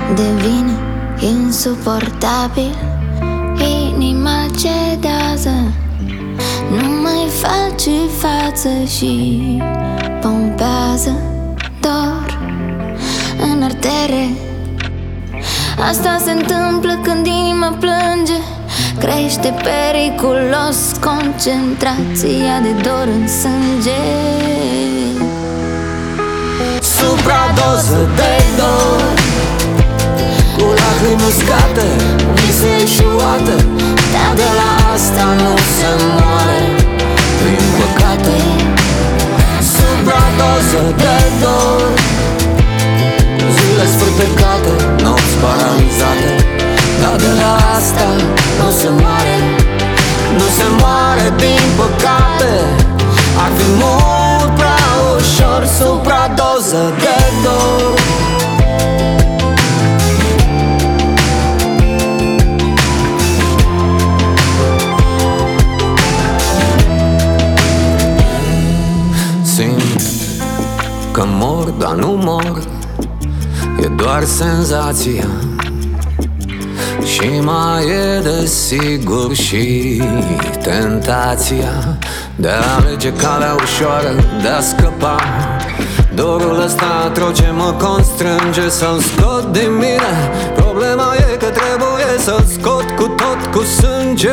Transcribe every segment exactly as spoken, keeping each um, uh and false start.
devine insuportabil. Inima cedează, nu mai face față și pompează dor în artere. Asta se întâmplă când inima plânge, crește periculos concentrația de dor în sânge. Supradoză de dor, cu lacrimi uscate, vise eșuate, dar de la asta nu se moare, prin păcate. Supradoză de dor, zile sfârtecate, nopți paralizate, dar de la asta nu se moare, nu se moare din păcate. Ar fi mult prea ușor, supradoză de dor. Simt că mor, dar nu mor, e doar senzația. Și mai e desigur și tentația de a alege calea ușoară, de a scăpa. Dorul ăsta atroce mă constrânge să-l scot din mine. Problema e că trebuie să-l scot cu tot cu sânge.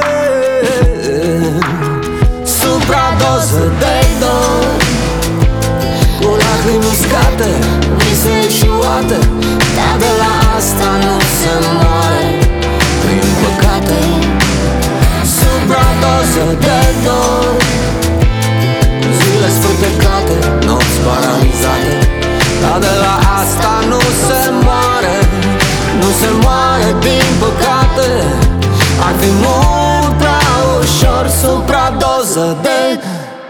Supradoză de dor, cu lacrimi uscate, vise eșuate, dar de la asta nu se moare, prin păcate. Supradoză de dor, zile sfârtecate, nopți paralizate, dar de la asta nu se moare, nu se moare din păcate. Ar fi mult prea ușor, supradoză de dor.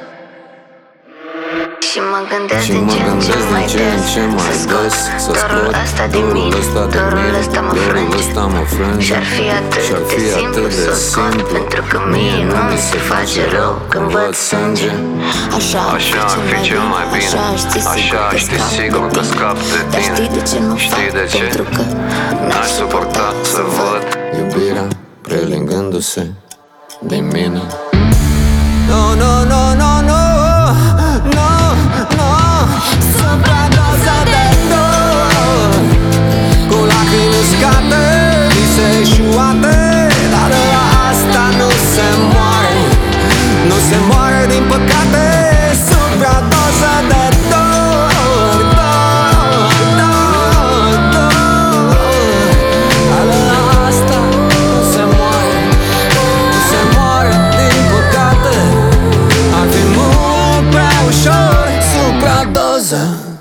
Și mă gândesc Și din mă ce în ce gândesc mai din ce în des ce mai să scot des să dorul scot ăsta din dorul mine. ăsta din Dorul mine, ăsta mă dorul frânge ăsta mă frânge. Și-ar fi atât Și-ar de fi simplu atât de să scot, simplu, pentru că mie nu mi se face rău când văd sânge. Așa ar fi cel mai bine, așa aș ști sigur că scap de Dar tine. știi de ce nu Știi fac? de ce? Pentru că N-aș suporta să văd Iubirea prelingându-se din mine. No, no, no, no, no, no, no. Supradoză de dor, cu lacrimi uscate, vise eșuate, dar de la asta nu se moare, nu se moare din păcate. Supradoză de dor, dor, dor, dor, dar de la asta nu se moare, nu se moare din păcate. Ar fi mult prea ușor, supradoză.